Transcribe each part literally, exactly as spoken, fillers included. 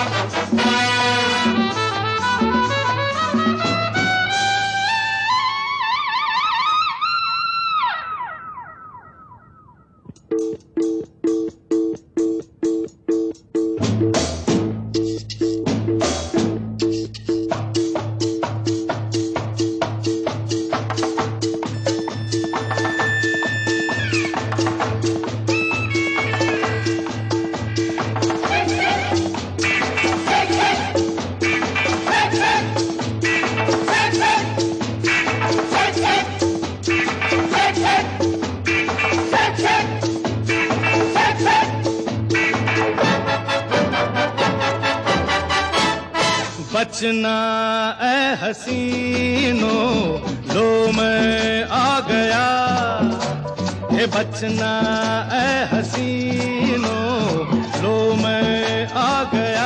बचना ए हसीनो, लो मैं आ गया। हे बचना ए हसीनो, लो मैं आ गया।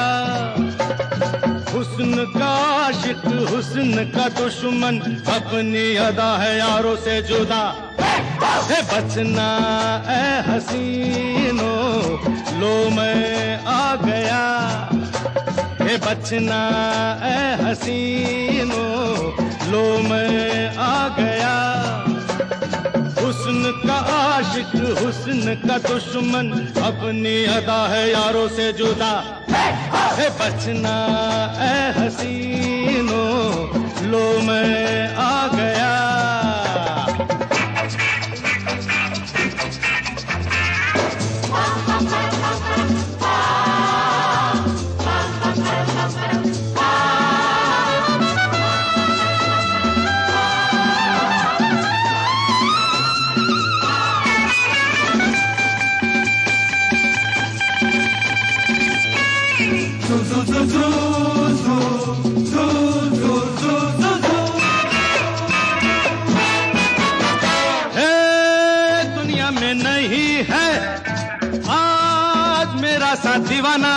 हुस्न का आशिक, हुस्न का दुश्मन, अपनी अदा है यारों से जुदा। हे बचना ए हसीनो, लो मैं आ गया। हे बचना ए हसीनो, लो मैं आ गया। हुस्न का आशिक, हुस्न का दुश्मन, अपनी अदा है यारों से जुदा। हे बचना ए हसीनो, लो मैं आ गया। दुनिया में नहीं है आज मेरा सा दीवाना,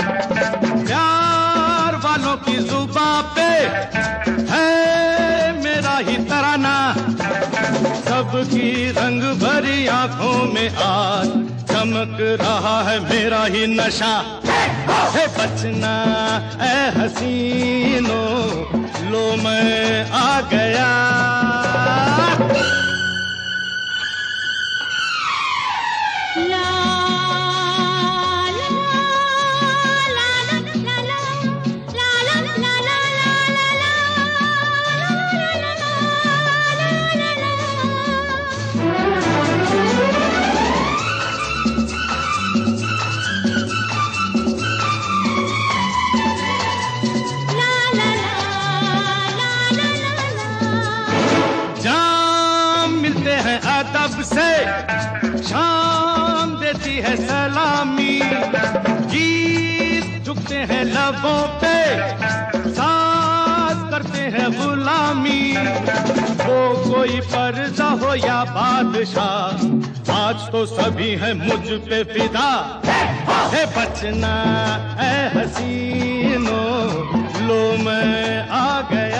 प्यार वालों की जुबां पे है मेरा ही तराना। सबकी रंग भरी आंखों में आज चमक रहा है मेरा ही नशा। हे बचना ए हसीनो, लो मैं आ गया। अदब से शाम देती है सलामी, गीत झुकते हैं लबों पे, साथ करते हैं गुलामी। वो कोई पर्दा हो या बादशाह, आज तो सभी हैं मुझ पे फिदा। है बचना ए हसीनो, लो मैं आ गया।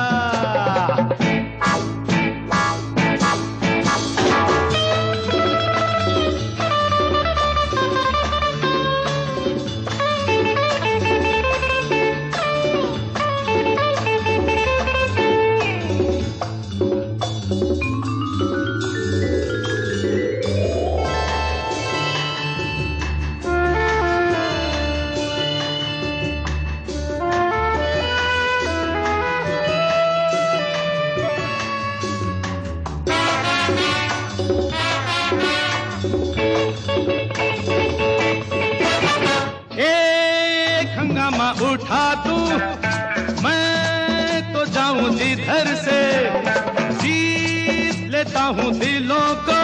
उठा दूं मैं तो जाऊं जिधर से, जीत लेता हूं दिलों को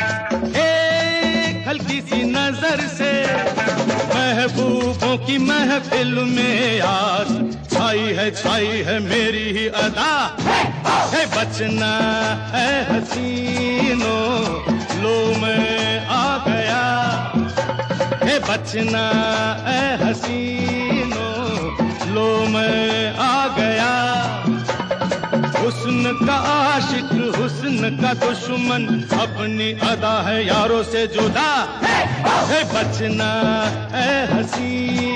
एक हल्की सी नजर से। महबूबों की महफिल में आज छाई है छाई है मेरी ही अदा। है बचना है हसीनो, लो मैं आ गया। है बचना है हसीनो, लो मैं आ गया। हुस्न का आशिक, हुस्न का दुश्मन, अपनी अदा है यारों से जुदा। है बचना है हसीनो।